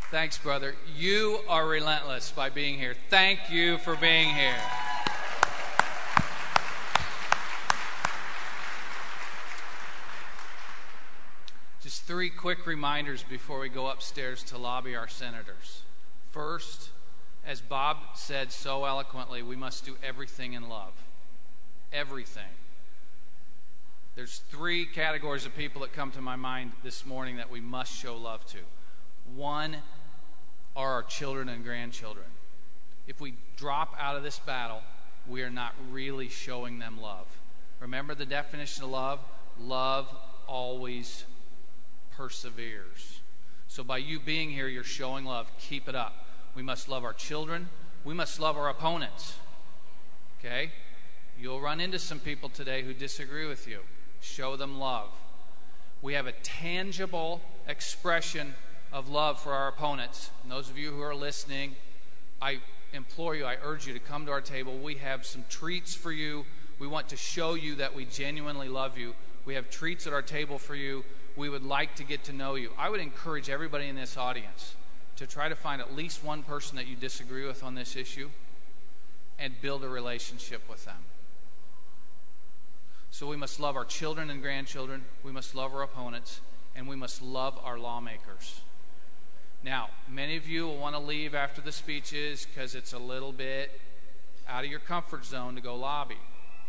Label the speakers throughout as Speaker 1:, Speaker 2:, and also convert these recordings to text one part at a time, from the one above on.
Speaker 1: Thanks, brother. You are relentless by being here. Thank you for being here. Just 3 quick reminders before we go upstairs to lobby our senators. First, as Bob said so eloquently, we must do everything in love. Everything. There's 3 categories of people that come to my mind this morning that we must show love to. One are our children and grandchildren. If we drop out of this battle, we are not really showing them love. Remember the definition of love? Love always perseveres. So by you being here, you're showing love. Keep it up. We must love our children. We must love our opponents. Okay? You'll run into some people today who disagree with you. Show them love. We have a tangible expression of love for our opponents. And those of you who are listening, I implore you, I urge you to come to our table. We have some treats for you. We want to show you that we genuinely love you. We have treats at our table for you. We would like to get to know you. I would encourage everybody in this audience to try to find at least one person that you disagree with on this issue and build a relationship with them. So we must love our children and grandchildren. We must love our opponents. And we must love our lawmakers. Now, many of you will want to leave after the speeches because it's a little bit out of your comfort zone to go lobby.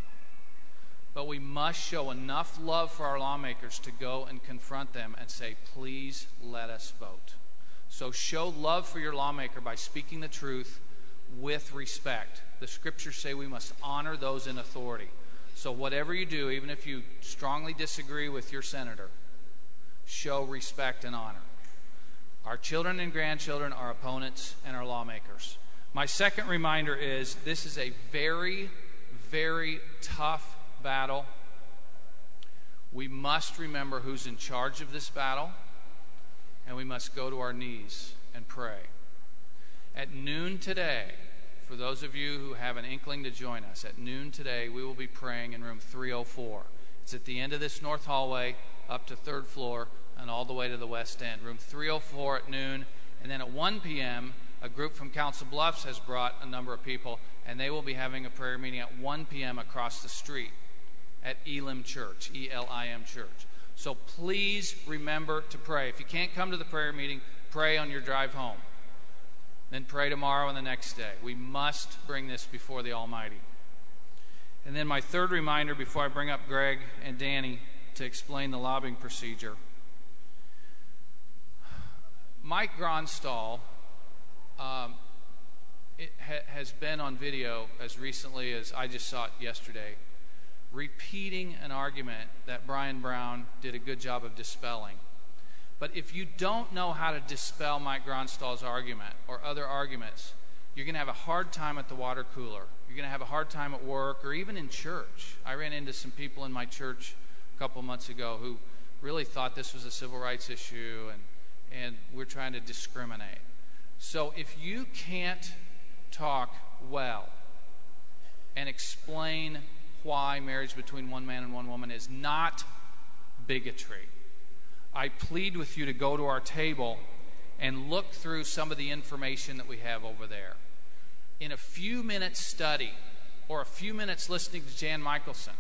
Speaker 1: But we must show enough love for our lawmakers to go and confront them and say, please let us vote. So show love for your lawmaker by speaking the truth with respect. The scriptures say we must honor those in authority. So whatever you do, even if you strongly disagree with your senator, show respect and honor. Our children and grandchildren, our opponents, and our lawmakers. My second reminder is this is a very, very tough battle. We must remember who's in charge of this battle, and we must go to our knees and pray. At noon today, for those of you who have an inkling to join us, at noon today we will be praying in room 304. It's at the end of this north hallway, up to 3rd floor, and all the way to the west end. Room 304 at noon. And then at 1 p.m., a group from Council Bluffs has brought a number of people, and they will be having a prayer meeting at 1 p.m. across the street at Elim Church, E-L-I-M Church. So please remember to pray. If you can't come to the prayer meeting, pray on your drive home. Then pray tomorrow and the next day. We must bring this before the Almighty. And then my third reminder before I bring up Greg and Danny to explain the lobbying procedure. Mike Gronstall has been on video as recently as I just saw it yesterday, repeating an argument that Brian Brown did a good job of dispelling. But if you don't know how to dispel Mike Gronstall's argument or other arguments, you're going to have a hard time at the water cooler. You're going to have a hard time at work or even in church. I ran into some people in my church a couple months ago who really thought this was a civil rights issue and we're trying to discriminate. So if you can't talk well and explain why marriage between one man and one woman is not bigotry, I plead with you to go to our table and look through some of the information that we have over there. In a few minutes study or a few minutes listening to Jan Michelson,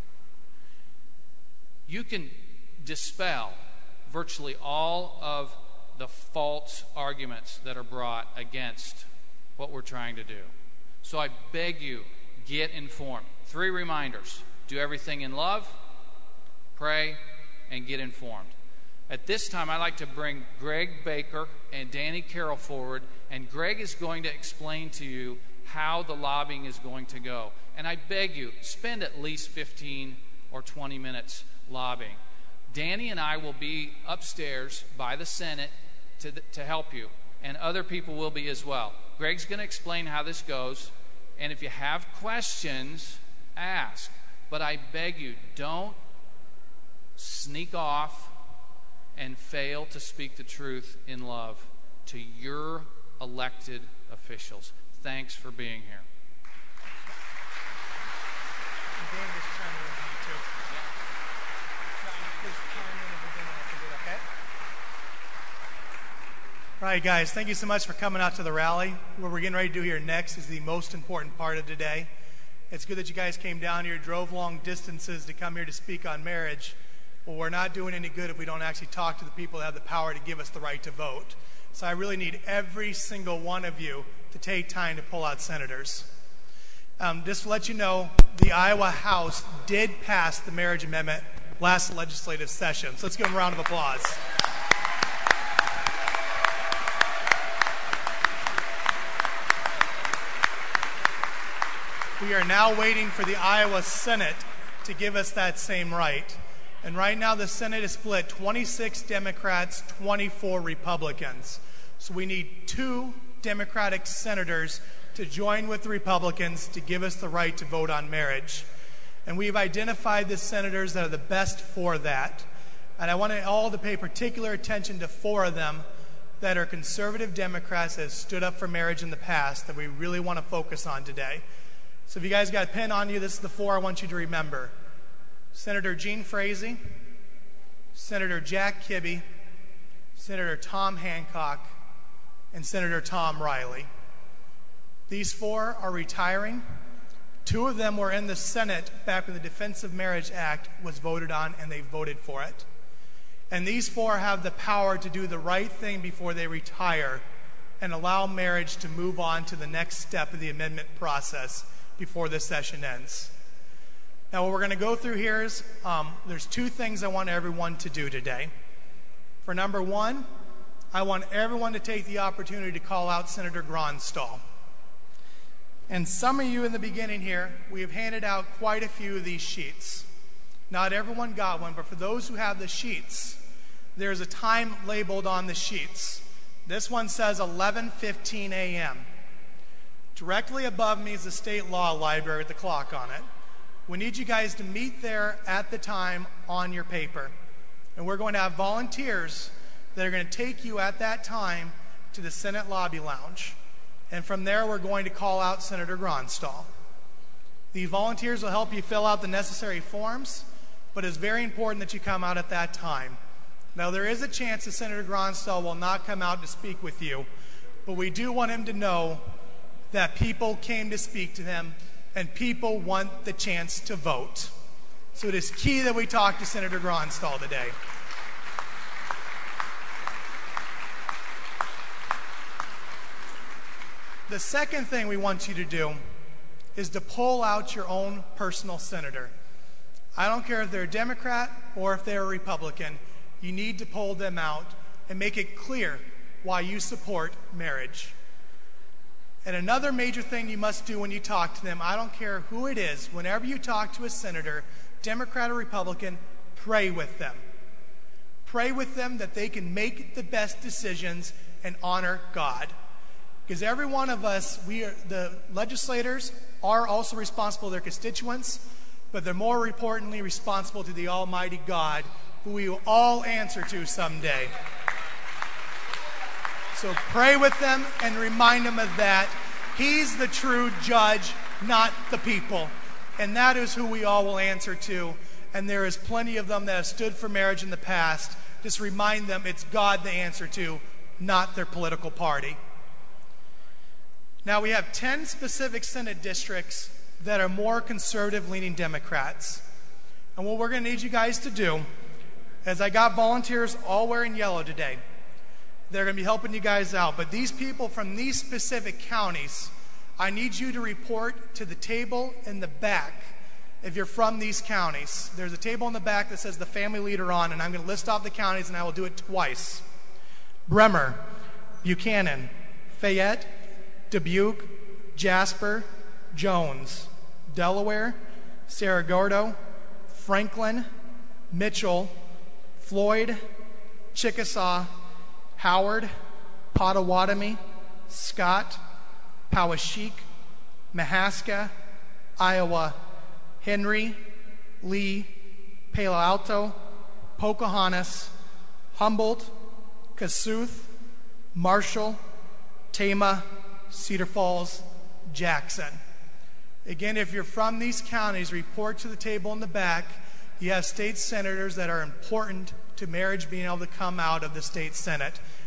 Speaker 1: you can dispel virtually all of the false arguments that are brought against what we're trying to do. So I beg you, get informed. 3 reminders. Do everything in love, pray, and get informed. At this time, I'd like to bring Greg Baker and Danny Carroll forward, and Greg is going to explain to you how the lobbying is going to go. And I beg you, spend at least 15 or 20 minutes lobbying. Danny and I will be upstairs by the Senate to help you, and other people will be as well. Greg's going to explain how this goes, and if you have questions, ask. But I beg you, don't sneak off and fail to speak the truth in love to your elected officials. Thanks for being here.
Speaker 2: All right, guys, thank you so much for coming out to the rally. What we're getting ready to do here next is the most important part of today. It's good that you guys came down here, drove long distances to come here to speak on marriage. Well, we're not doing any good if we don't actually talk to the people that have the power to give us the right to vote. So I really need every single one of you to take time to pull out senators. Just to let you know, the Iowa House did pass the marriage amendment last legislative session. So let's give them a round of applause. We are now waiting for the Iowa Senate to give us that same right. And right now the Senate is split 26 Democrats, 24 Republicans. So we need 2 Democratic senators to join with the Republicans to give us the right to vote on marriage. And we've identified the senators that are the best for that. And I want you all to pay particular attention to 4 of them that are conservative Democrats that have stood up for marriage in the past that we really want to focus on today. So if you guys got a pen on you, this is the 4 I want you to remember. Senator Gene Frazee, Senator Jack Kibbe, Senator Tom Hancock, and Senator Tom Riley. These 4 are retiring. 2 of them were in the Senate back when the Defense of Marriage Act was voted on, and they voted for it. And these 4 have the power to do the right thing before they retire and allow marriage to move on to the next step of the amendment process before this session ends. Now, what we're going to go through here is there's 2 things I want everyone to do today. For number 1, I want everyone to take the opportunity to call out Senator Gronstal. And some of you in the beginning here, we have handed out quite a few of these sheets. Not everyone got one, but for those who have the sheets, there's a time labeled on the sheets. This one says 11:15 a.m. Directly above me is the state law library with the clock on it. We need you guys to meet there at the time on your paper. And we're going to have volunteers that are going to take you at that time to the Senate lobby lounge. And from there, we're going to call out Senator Gronstal. The volunteers will help you fill out the necessary forms, but it's very important that you come out at that time. Now, there is a chance that Senator Gronstal will not come out to speak with you, but we do want him to know that people came to speak to him and people want the chance to vote. So it is key that we talk to Senator Gronstal today. The second thing we want you to do is to pull out your own personal senator. I don't care if they're a Democrat or if they're a Republican. You need to pull them out and make it clear why you support marriage. And another major thing you must do when you talk to them, I don't care who it is, whenever you talk to a senator, Democrat or Republican, pray with them. Pray with them that they can make the best decisions and honor God. Because every one of us, the legislators, are also responsible to their constituents, but they're more importantly responsible to the Almighty God, who we will all answer to someday. So pray with them and remind them of that. He's the true judge, not the people. And that is who we all will answer to. And there is plenty of them that have stood for marriage in the past. Just remind them it's God they answer to, not their political party. Now, we have 10 specific Senate districts that are more conservative-leaning Democrats. And what we're going to need you guys to do, as I got volunteers all wearing yellow today, they're going to be helping you guys out. But these people from these specific counties, I need you to report to the table in the back if you're from these counties. There's a table in the back that says the family leader on, and I'm going to list off the counties, and I will do it twice. Bremer, Buchanan, Fayette, Dubuque, Jasper, Jones, Delaware, Cerro Gordo, Franklin, Mitchell, Floyd, Chickasaw, Howard, Pottawatomie, Scott, Poweshiek, Mahaska, Iowa, Henry, Lee, Palo Alto, Pocahontas, Humboldt, Kossuth, Marshall, Tama, Cedar Falls, Jackson. Again, if you're from these counties, report to the table in the back. You have state senators that are important to marriage being able to come out of the state Senate.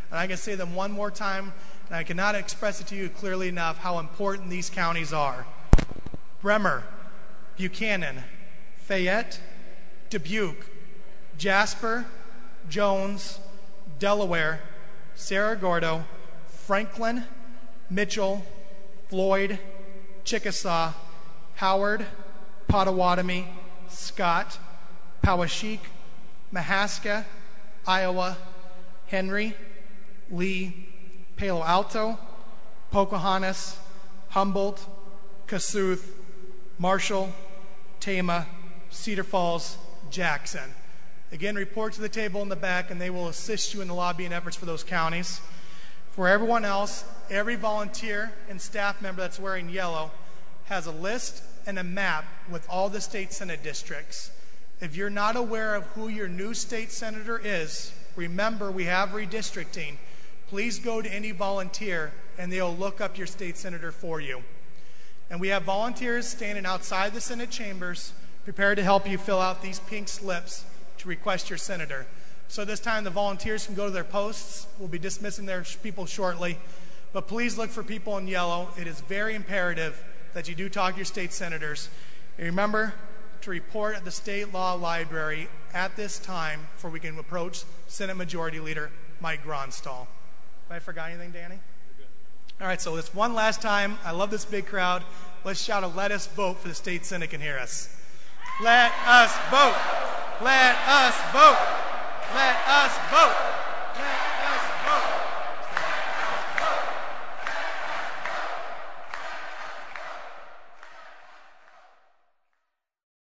Speaker 2: And I can say them one more time, and I cannot express it to you clearly enough how important these counties are. Bremer, Buchanan, Fayette, Dubuque, Jasper, Jones, Delaware, Cerro Gordo, Franklin, Mitchell, Floyd, Chickasaw, Howard, Pottawatomie, Scott, Poweshiek, Mahaska, Iowa, Henry, Lee, Palo Alto, Pocahontas, Humboldt, Kossuth, Marshall, Tama, Cedar Falls, Jackson. Again, report to the table in the back, and they will assist you in the lobbying efforts for those counties. For everyone else, every volunteer and staff member that's wearing yellow has a list and a map with all the state senate districts. If you're not aware of who your new state senator is, remember we have redistricting. Please go to any volunteer, and they'll look up your state senator for you. And we have volunteers standing outside the Senate chambers prepared to help you fill out these pink slips to request your senator. So this time the volunteers can go to their posts. We'll be dismissing their people shortly. But please look for people in yellow. It is very imperative that you do talk to your state senators. And remember to report at the State Law Library at this time before we can approach Senate Majority Leader Mike Gronstal. Have I forgot anything, Danny? All right, so this one last time. I love this big crowd. Let's shout a "Let us vote" for the state Senate can hear us. Let us vote. Let us vote. Let us vote.